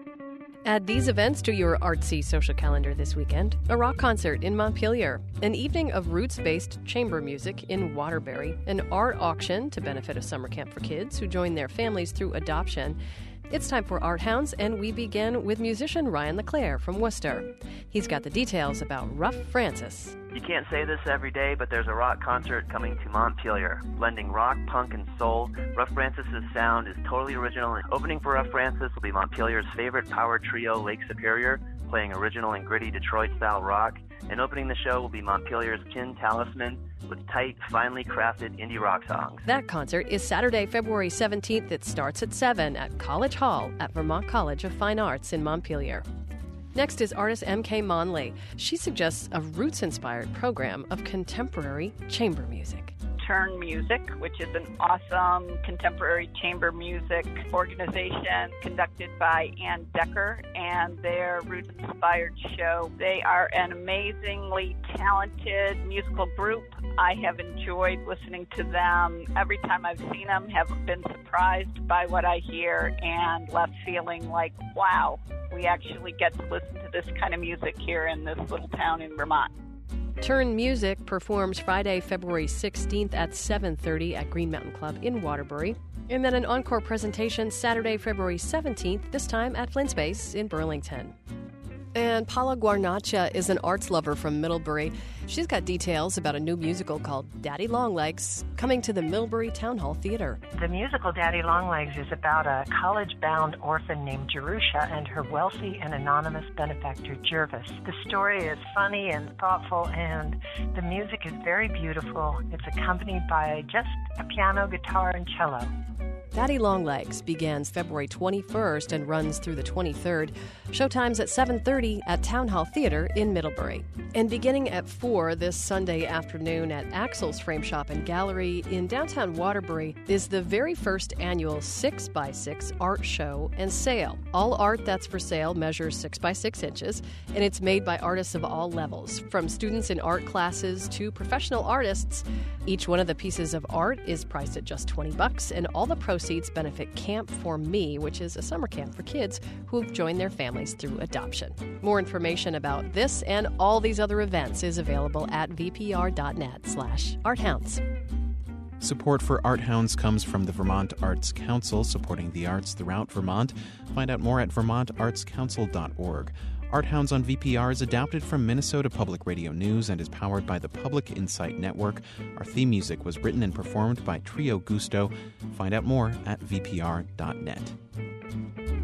Add these events to your artsy social calendar this weekend. A rock concert in Montpelier, an evening of roots-based chamber music in Waterbury, an art auction to benefit a summer camp for kids who join their families through adoption. It's time for Art Hounds, and we begin with musician Ryan LeClaire from Worcester. He's got the details about Rough Francis. You can't say this every day, but there's a rock concert coming to Montpelier. Blending rock, punk, and soul, Rough Francis' sound is totally original. And opening for Rough Francis will be Montpelier's favorite power trio, Lake Superior, playing original and gritty Detroit-style rock. And opening the show will be Montpelier's Tin Talisman with tight, finely crafted indie rock songs. That concert is Saturday, February 17th. It starts at 7 at College Hall at Vermont College of Fine Arts in Montpelier. Next is artist M.K. Monley. She suggests a roots-inspired program of contemporary chamber music. Turn Music, which is an awesome contemporary chamber music organization conducted by Ann Decker and their roots-inspired show. They are an amazingly talented musical group. I have enjoyed listening to them. Every time I've seen them, have been surprised by what I hear and left feeling like, wow, we actually get to listen to this kind of music here in this little town in Vermont. Turn Music performs Friday, February 16th at 7:30 at Green Mountain Club in Waterbury. And then an encore presentation Saturday, February 17th, this time at Flint Space in Burlington. And Paula Guarnacha is an arts lover from Middlebury. She's got details about a new musical called Daddy Longlegs coming to the Middlebury Town Hall Theater. The musical Daddy Longlegs is about a college-bound orphan named Jerusha and her wealthy and anonymous benefactor, Jervis. The story is funny and thoughtful, and the music is very beautiful. It's accompanied by just a piano, guitar, and cello. Daddy Longlegs begins February 21st and runs through the 23rd. Showtimes at 7:30 at Town Hall Theater in Middlebury. And beginning at 4 this Sunday afternoon at Axel's Frame Shop and Gallery in downtown Waterbury is the very first annual 6x6 art show and sale. All art that's for sale measures 6 by 6 inches, and it's made by artists of all levels, from students in art classes to professional artists. Each one of the pieces of art is priced at just $20, and all the proceeds benefit Camp for Me, which is a summer camp for kids who've joined their families through adoption. More information about this and all these other events is available at vpr.net/arthounds. Support for Art Hounds comes from the Vermont Arts Council, supporting the arts throughout Vermont. Find out more at vermontartscouncil.org. Art Hounds on VPR is adapted from Minnesota Public Radio News and is powered by the Public Insight Network. Our theme music was written and performed by Trio Gusto. Find out more at vpr.net.